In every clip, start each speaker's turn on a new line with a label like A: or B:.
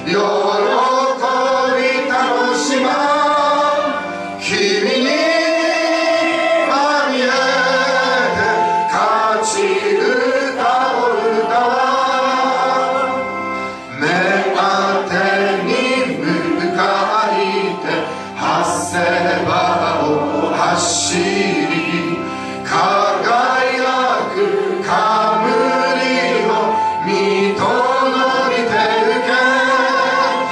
A: 喜び楽しま君にまみえて勝ち歌を歌わ目当てに向かいて発せ場を走り輝く冠を見届けてゆけ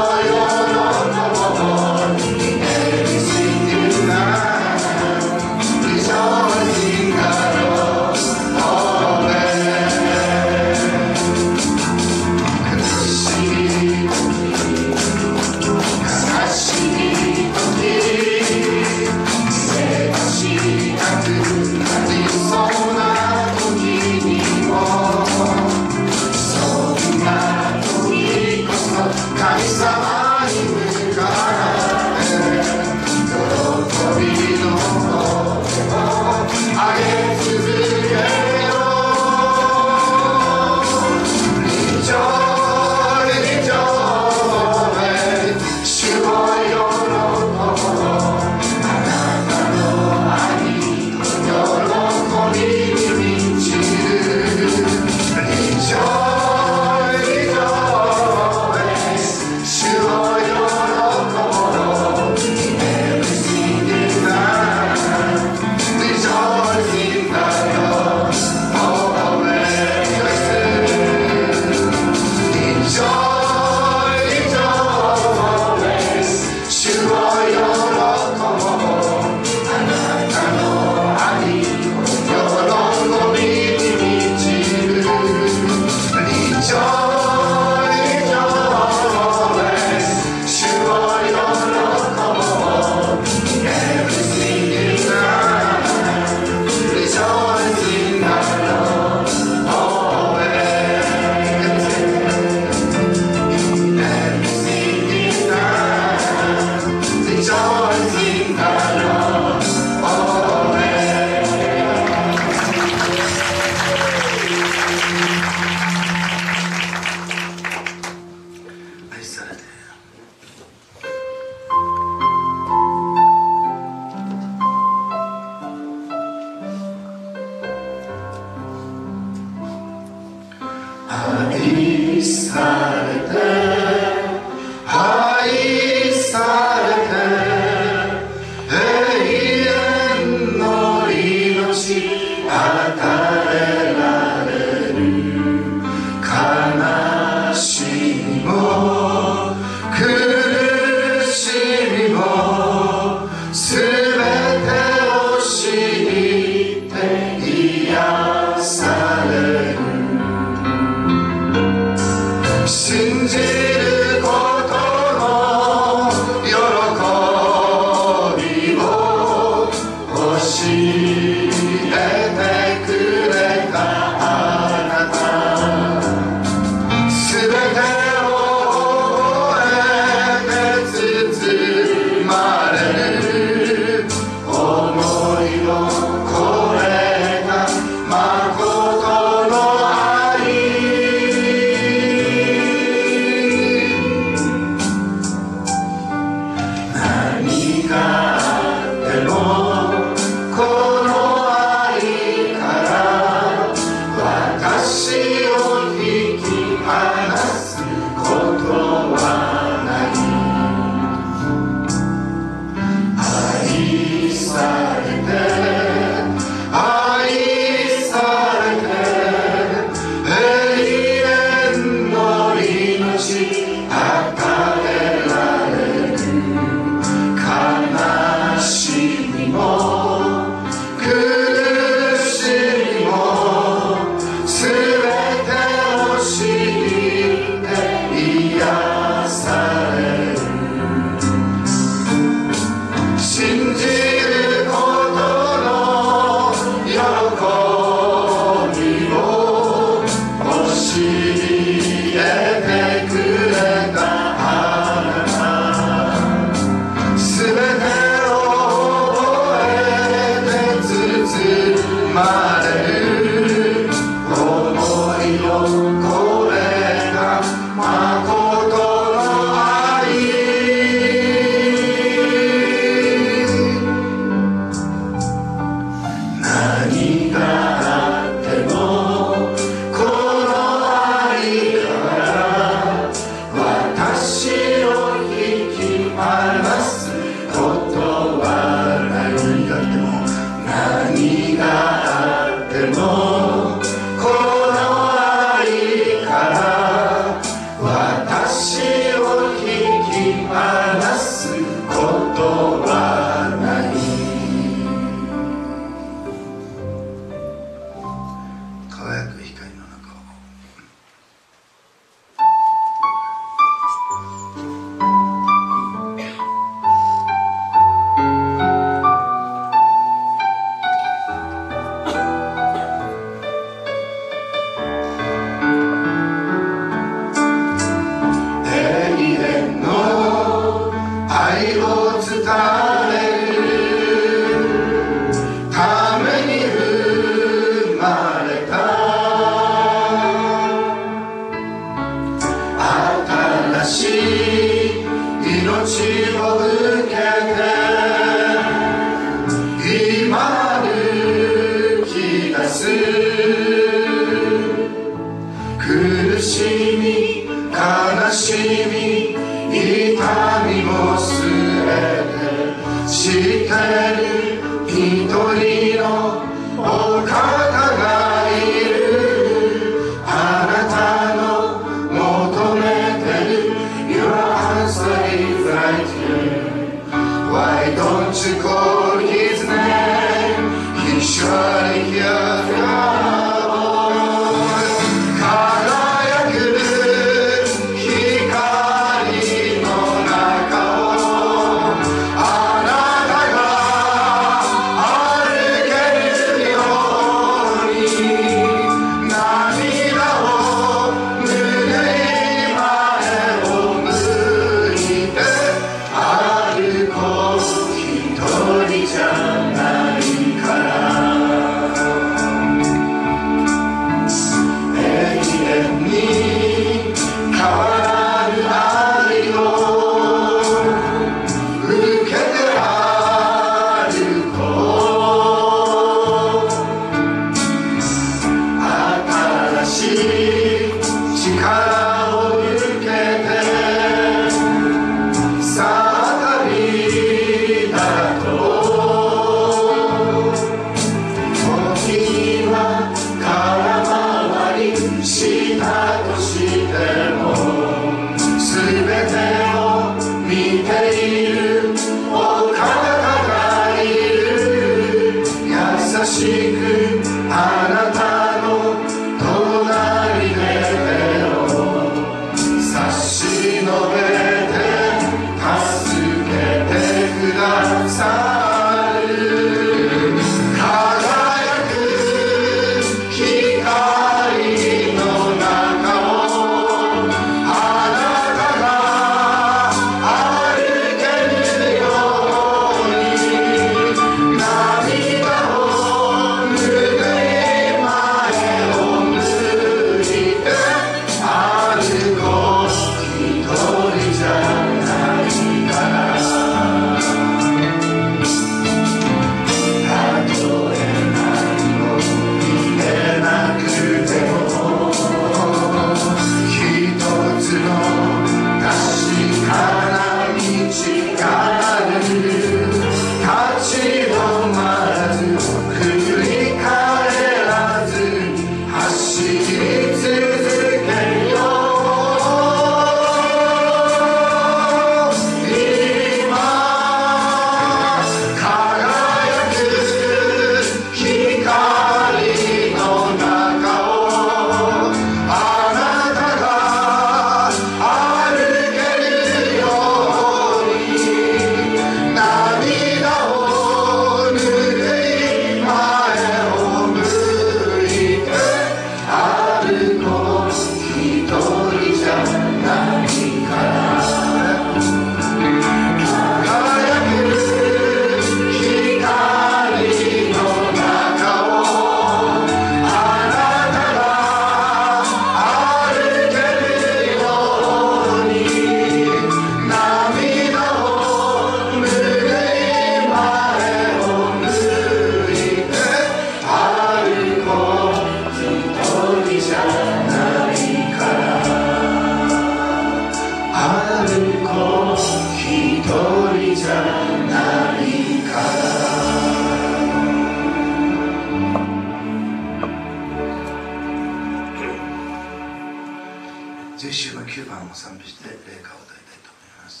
A: 11週の9番を賛美して礼歌を歌いたいと思います。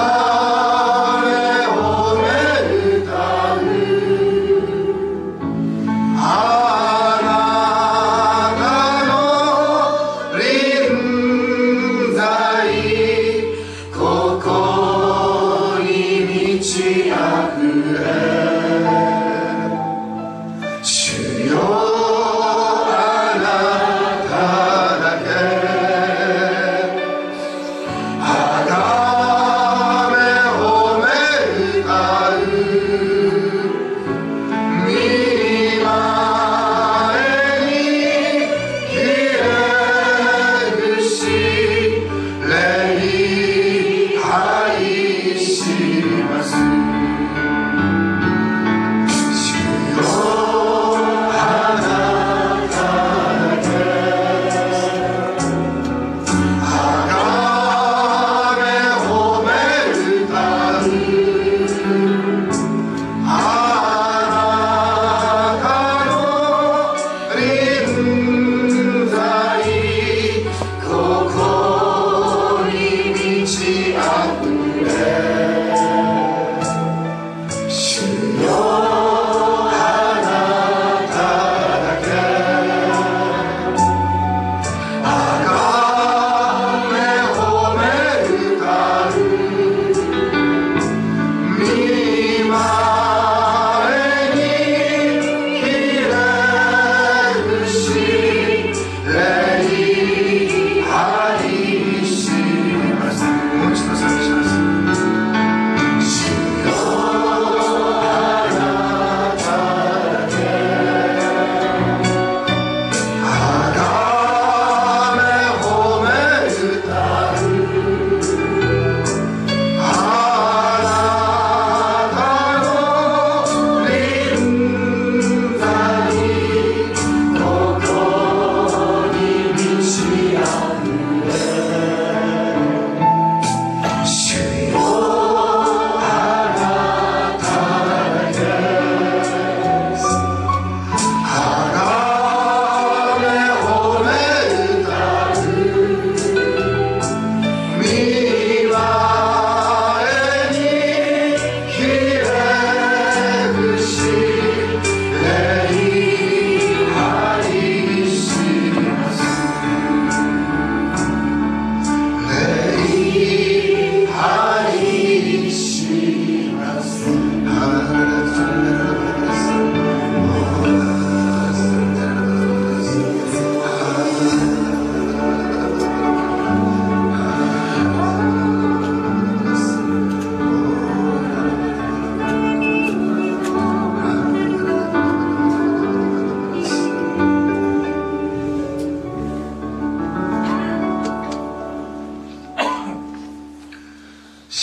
B: 「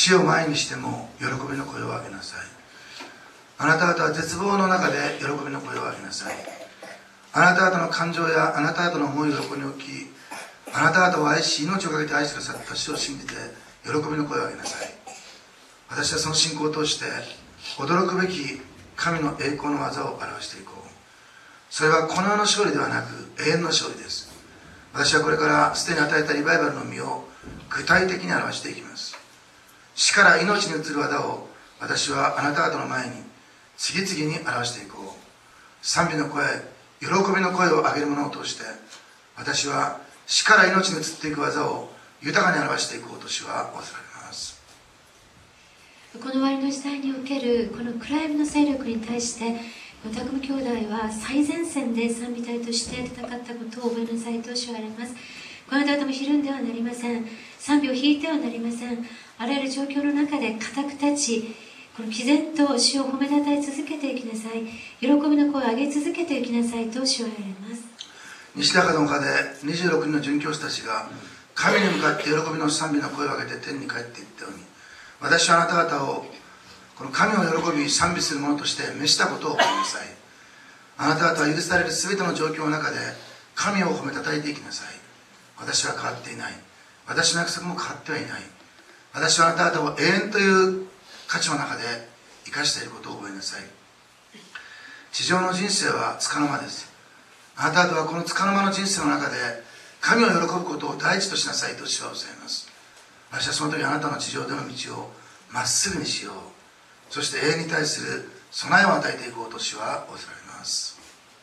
A: 死を前にしても喜びの声を上げなさい。あなた方は絶望の中で喜びの声を上げなさい。あなた方の感情やあなた方の思いを横に置き、あなた方を愛し命をかけて愛してくださった主を信じて喜びの声を上げなさい。私はその信仰を通して驚くべき神の栄光の技を表していこう。それはこの世の勝利ではなく永遠の勝利です。私はこれからすでに与えたリバイバルの実を具体的に表していきます。死から命に移る技を私はあなた方の前に次々に表していこう。賛美の声、喜びの声を上げる者を通して私は死から命に移っていく技を豊かに表していこうと主は仰せられます。
B: この終わりの時代におけるこの暗闇の勢力に対して匠兄弟は最前線で賛美隊として戦ったことを覚えなさいと主は言われます。この方もひるんではなりません。賛美を弾いてはなりません。あらゆる状況の中で固く立ち、この毅然と主を褒めたたえ続けていきなさい。喜びの声を上げ続けていきなさいと主は言われます。
A: 西高の丘で26人の殉教師たちが神に向かって喜びの賛美の声を上げて天に帰っていったように、私はあなた方をこの神を喜び賛美する者として召したことを覚えなさい。あなた方は許される全ての状況の中で神を褒めたたえていきなさい。私は変わっていない。私の約束も変わってはいない。私はあなた方を永遠という価値の中で生かしていることを覚えなさい。地上の人生は束の間です。あなた方はこの束の間の人生の中で神を喜ぶことを第一としなさいと主はおっしゃいます。私はその時あなたの地上での道をまっすぐにしよう。そして永遠に対する備えを与えていこうと主は仰せられます。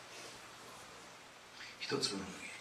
A: 一つの麦。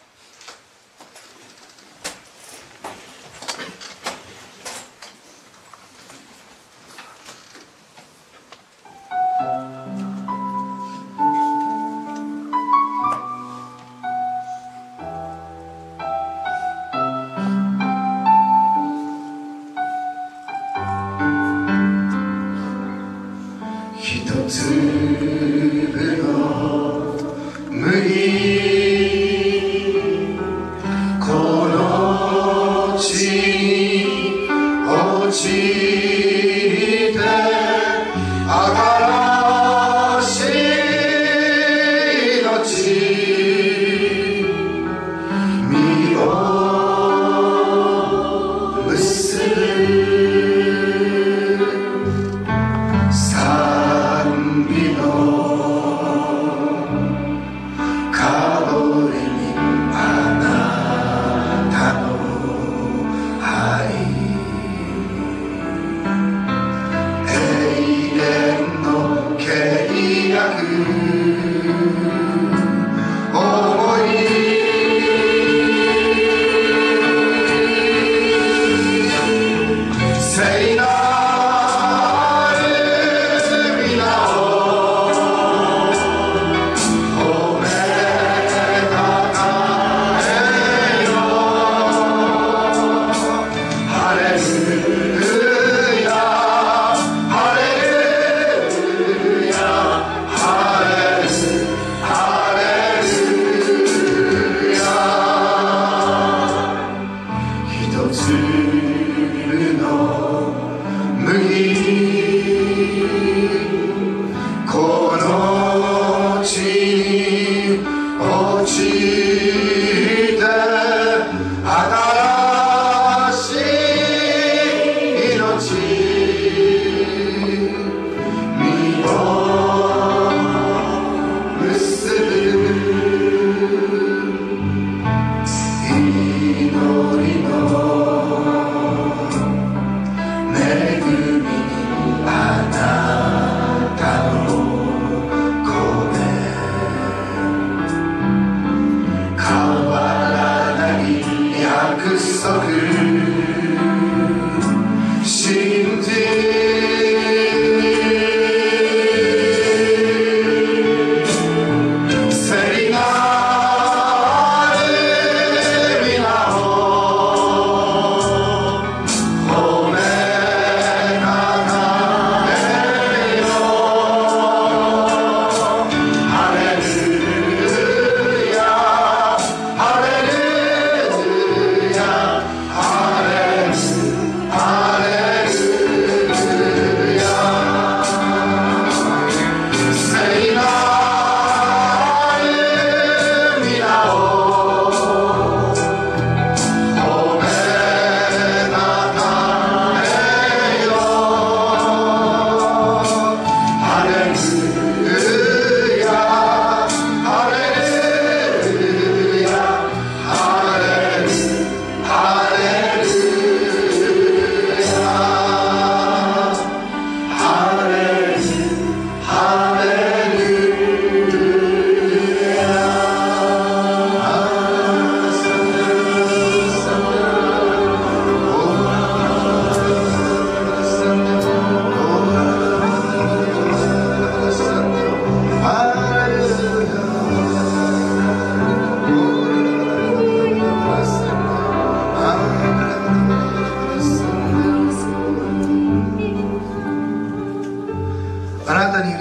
C: ハレ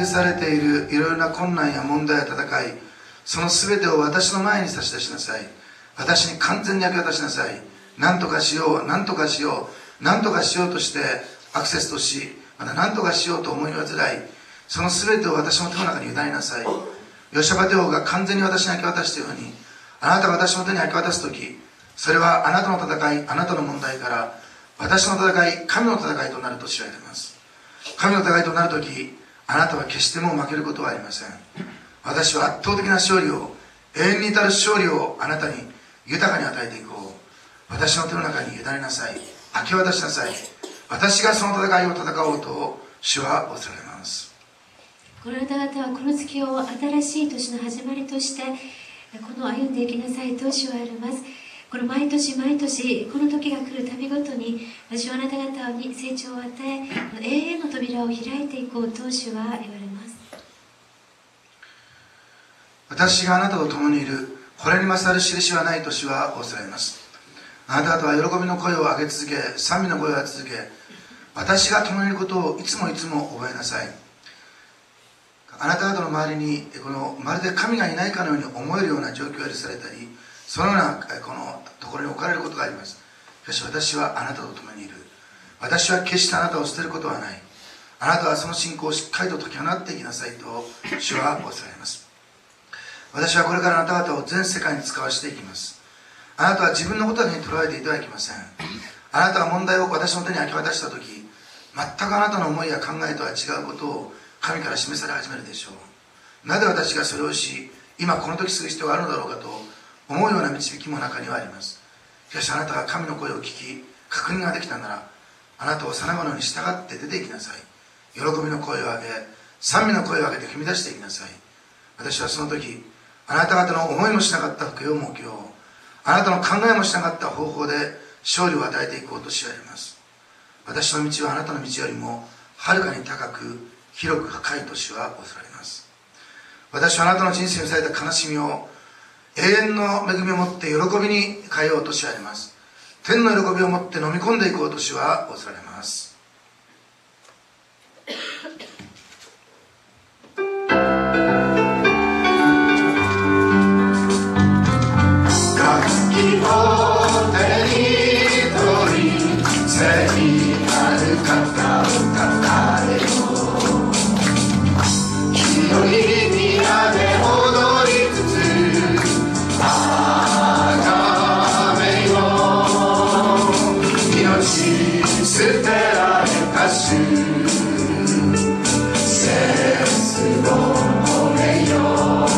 A: されているいろいろな困難や問題や戦い、その全てを私の前に差し出しなさい。私に完全に明け渡しなさい。何とかしよう、何とかしよう、何とかしようとしてアクセスとし、また何とかしようと思い煩い、その全てを私の手の中に委ねなさい。ヨシャバテ王が完全に私に明け渡したように、あなたが私の手に明け渡すとき、それはあなたの戦い、あなたの問題から、私の戦い、神の戦いとなると知られています。神の戦いとなるとき、あなたは決してもう負けることはありません。私は圧倒的な勝利を、永遠に至る勝利をあなたに豊かに与えていこう。私の手の中に委ねなさい。明け渡しなさい。私がその戦いを戦おうと主は仰せられます。
B: この方々はこの月を新しい年の始まりとしてこの歩んでいきなさいと主は言われます。この毎年毎年この時が来るたびごとに主はあなた方に成長を与え、永遠の扉を開いていこうと主は言われます。
A: 私があなたと共にいる。これに勝る印はないと主は仰せられます。あなた方は喜びの声を上げ続け、賛美の声を上げ続け、私が共にいることをいつもいつも覚えなさい。あなた方の周りにまるで神がいないかのように思えるような状況が許されたり、そのようなこのところに置かれることがあります。しかし私はあなたと共にいる。私は決してあなたを捨てることはない。あなたはその信仰をしっかりと解き放っていきなさいと主は仰せられます。私はこれからあなた方を全世界に使わせていきます。あなたは自分のことだけに捉えていてはいけません。あなたが問題を私の手に明け渡したとき、全くあなたの思いや考えとは違うことを神から示され始めるでしょう。なぜ私がそれをし、今この時する必要があるのだろうかと思うような導きも中にはあります。しかしあなたが神の声を聞き、確認ができたなら、あなたをさながのに従って出て行きなさい。喜びの声を上げ、賛美の声を上げて踏み出していきなさい。私はその時、あなた方の思いもしなかった福を設けよう。あなたの考えもしなかった方法で勝利を与えていこうと知られます。私の道はあなたの道よりもはるかに高く広く深いと主は仰せられます。私はあなたの人生にされた悲しみを永遠の恵みをもって喜びに変えようと知られます。天の喜びをもって飲み込んでいこうと主は仰せられます。聖なる方をたたえよ。広い宮で踊りつつあがめよ。命捨てられた主、セスを褒めよ。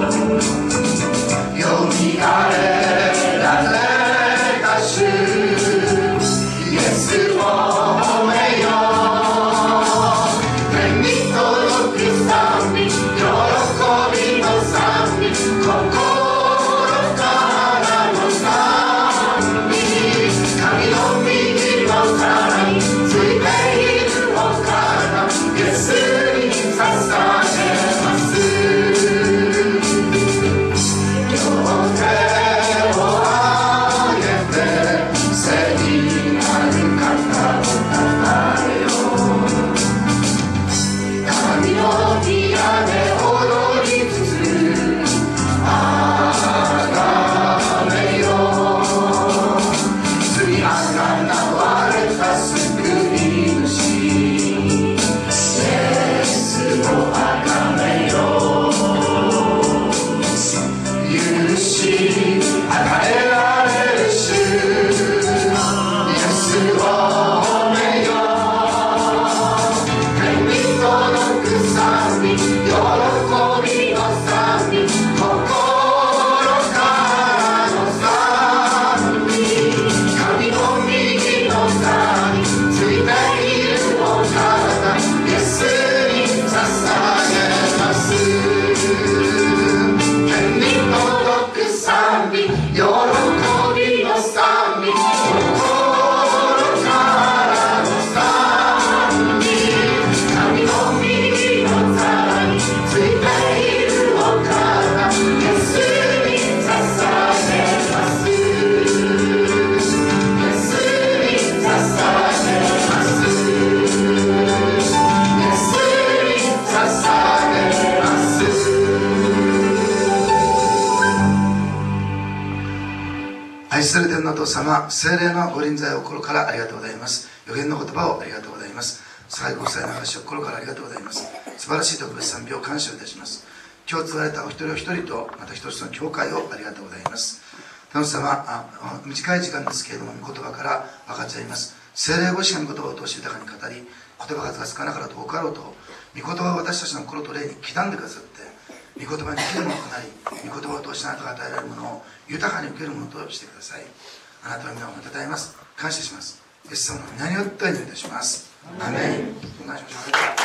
A: よみがえられた主、イエスを褒めよう。天に届く賛美、喜びの賛美、心からの賛美。神の右の皿についているお方、イエスに捧げます。 様、聖霊のご臨在を心からありがとうございます。予言の言葉をありがとうございます。最高祭の証を心からありがとうございます。素晴らしい特別賛美を感謝いたします。今日継がれたお一人お一人と、また一つの教会をありがとうございます。天主様、短い時間ですけれども、御言葉から分かっちゃいます。聖霊ご自身の言葉を通して豊かに語り、言葉がつかながら遠かろうと、御言葉を私たちの心と霊に刻んでくださって、御言葉に生きるものとなり、御言葉を通してあなたが与えられるものを豊かに受けるものとしてください。あなたの皆をたたえます。感謝します。イエス様の皆によってお祈りいたします。アーメン。お願いしましょう。